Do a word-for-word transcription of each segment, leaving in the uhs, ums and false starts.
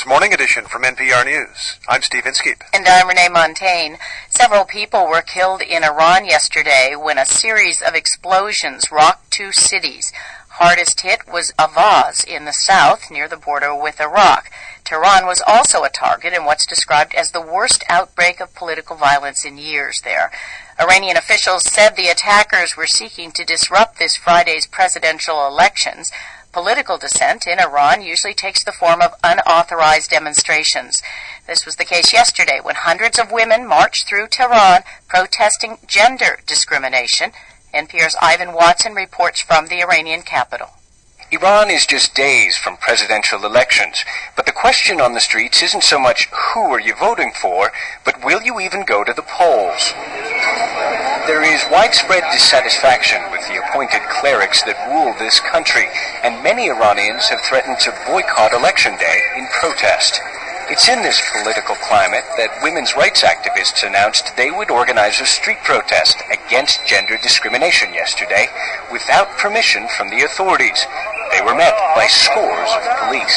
Iran's Morning Edition from N P R News. I'm Steve Inskeep. And I'm Renee Montaigne. Several people were killed in Iran yesterday when a series of explosions rocked two cities. Hardest hit was Avaz in the south near the border with Iraq. Tehran was also a target in what's described as the worst outbreak of political violence in years there. Iranian officials said the attackers were seeking to disrupt this Friday's presidential elections. Political dissent in Iran usually takes the form of unauthorized demonstrations. This was the case yesterday when hundreds of women marched through Tehran protesting gender discrimination. N P R's Ivan Watson reports from the Iranian capital. Iran is just days from presidential elections, but the question on the streets isn't so much who are you voting for, but will you even go to the polls? There is widespread dissatisfaction with the appointed clerics that rule this country, and many Iranians have threatened to boycott Election Day in protest. It's in this political climate that women's rights activists announced they would organize a street protest against gender discrimination yesterday without permission from the authorities. They were met by scores of police.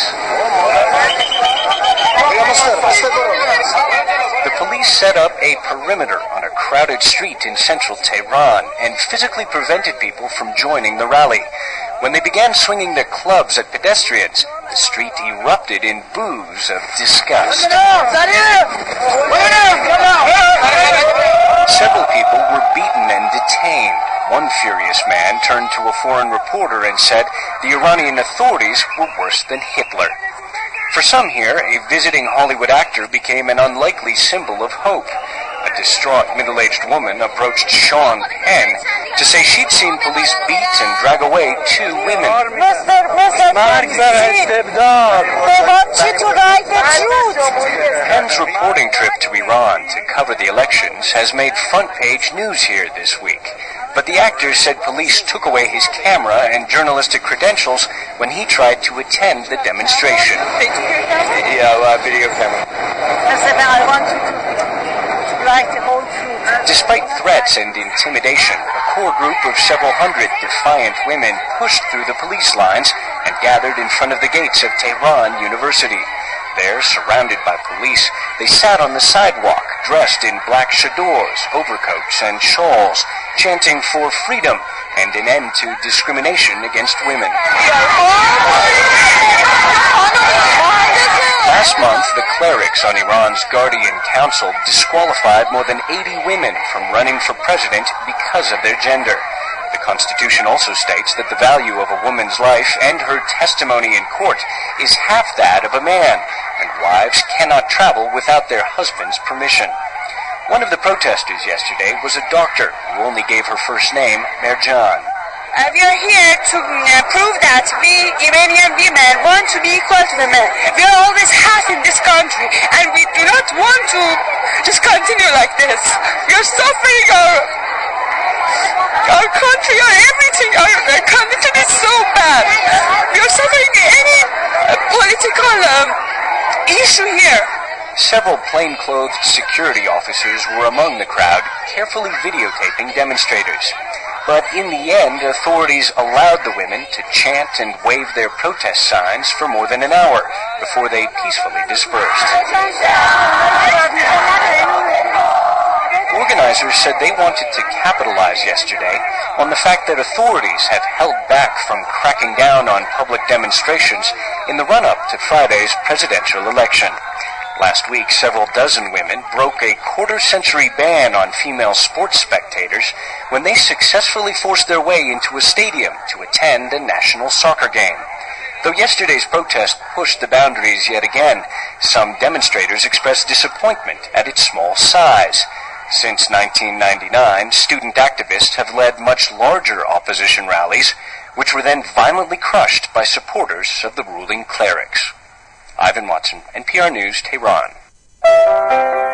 The police set up a perimeter on a crowded street in central Tehran and physically prevented people from joining the rally. When they began swinging their clubs at pedestrians, the street erupted in boos of disgust. Several people were beaten and detained. One furious man turned to a foreign reporter and said the Iranian authorities were worse than Hitler. For some here, a visiting Hollywood actor became an unlikely symbol of hope. A distraught middle-aged woman approached Sean Penn to say she'd seen police beat and drag away two women. Penn's reporting trip to Iran to cover the elections has made front-page news here this week. But the actor said police took away his camera and journalistic credentials when he tried to attend the demonstration. Yeah, uh, video camera. I want you to write the whole truth. Despite threats and intimidation, a core group of several hundred defiant women pushed through the police lines and gathered in front of the gates of Tehran University. There, surrounded by police, they sat on the sidewalk, dressed in black chadors, overcoats, and shawls, chanting for freedom and an end to discrimination against women. Last month, the clerics on Iran's Guardian Council disqualified more than eighty women from running for president because of their gender. The Constitution also states that the value of a woman's life and her testimony in court is half that of a man, and wives cannot travel without their husband's permission. One of the protesters yesterday was a doctor who only gave her first name, Merjan. Uh, we are here to uh, prove that we Iranian women want to be equal to the men. We are always half in this country, and we do not want to just continue like this. We are suffering our our country, our everything, our, our condition is so bad. We are suffering any uh, political um, issue here. Several plainclothed security officers were among the crowd, carefully videotaping demonstrators. But in the end, authorities allowed the women to chant and wave their protest signs for more than an hour before they peacefully dispersed. Organizers said they wanted to capitalize yesterday on the fact that authorities have held back from cracking down on public demonstrations in the run-up to Friday's presidential election. Last week, several dozen women broke a quarter-century ban on female sports spectators when they successfully forced their way into a stadium to attend a national soccer game. Though yesterday's protest pushed the boundaries yet again, some demonstrators expressed disappointment at its small size. Since nineteen ninety-nine, student activists have led much larger opposition rallies, which were then violently crushed by supporters of the ruling clerics. Ivan Watson, N P R News, Tehran.